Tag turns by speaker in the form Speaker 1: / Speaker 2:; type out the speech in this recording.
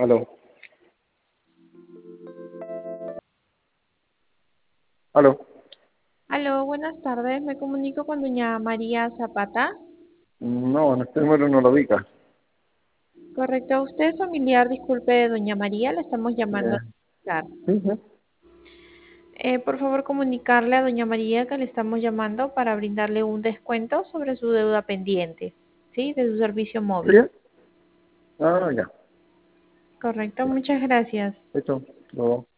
Speaker 1: Aló, aló.
Speaker 2: Aló, buenas tardes. Me comunico con doña María Zapata.
Speaker 1: No, en este número no lo ubica.
Speaker 2: Correcto, usted es familiar, disculpe, de doña María, le estamos llamando a
Speaker 1: Eh,
Speaker 2: comunicar.
Speaker 1: sí, sí.
Speaker 2: Por favor, comunicarle a doña María que le estamos llamando para brindarle un descuento sobre su deuda pendiente, ¿sí? De su servicio móvil.
Speaker 1: ¿Bien? Ah, ya.
Speaker 2: Correcto,
Speaker 1: Ya.
Speaker 2: muchas gracias.
Speaker 1: Hecho. Luego.